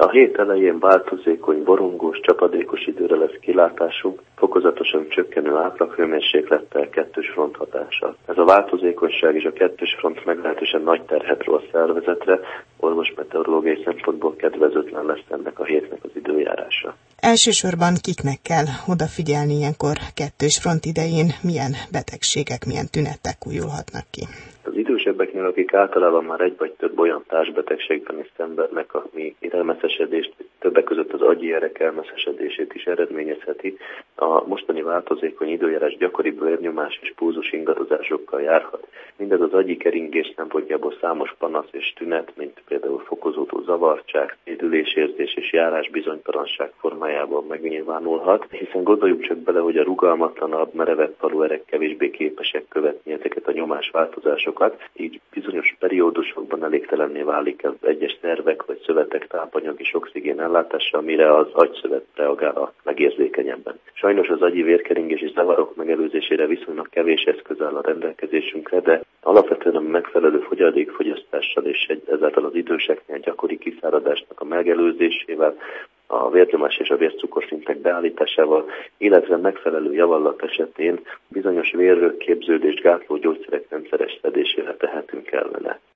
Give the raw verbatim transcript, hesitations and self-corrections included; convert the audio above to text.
A hét elején változékony, borongós, csapadékos időre lesz kilátásunk, fokozatosan csökkenő átlaghőmérséklettel, kettős front hatással. Ez a változékonyság és a kettős front meglehetősen nagy terhet ró a szervezetre, orvosmeteorológiai szempontból kedvezőtlen lesz ennek a hétnek az időjárása. Elsősorban kiknek kell odafigyelni ilyenkor kettős front idején, milyen betegségek, milyen tünetek újulhatnak ki? Az idősebbeknél, akik általában már egy vagy több olyan társbetegségben is szenvednek, ami élmeszesedést, többek között az agyi erek elmeszesedését is eredményezheti, a mostani változékony időjárás gyakori vérnyomás és pulzus ingadozásokkal járhat. Mindez az agyi keringés szempontjából számos panasz és tünet, mint például fokozódó zavartság, szédülésérzés és járás bizonytalanság formájában megnyilvánulhat, hiszen gondoljuk csak bele, hogy a rugalmatlanabb, merevebb faluerek kevésbé képesek követni ezeket a nyomásváltozásokat, így bizonyos periódusokban elégtelenné válik az egyes szervek vagy szövetek tápanyag és oxigén ellátása, amire az agyszövet reagál a legérzékenyebben. Sajnos az agyi vérkeringés és zavarok megelőzésére viszonylag kevés eszköz áll a rendelkezésünkre, de alapvetően a megfelelő fogyadékfogyasztással és ezáltal az időseknél gyakori kiszáradásnak a megelőzésével, a vérnyomás és a vércukorszintek beállításával, illetve megfelelő javallat esetén bizonyos vérrögképződést gátló gyógyszerek rendszeres szedésére tehetünk ellene.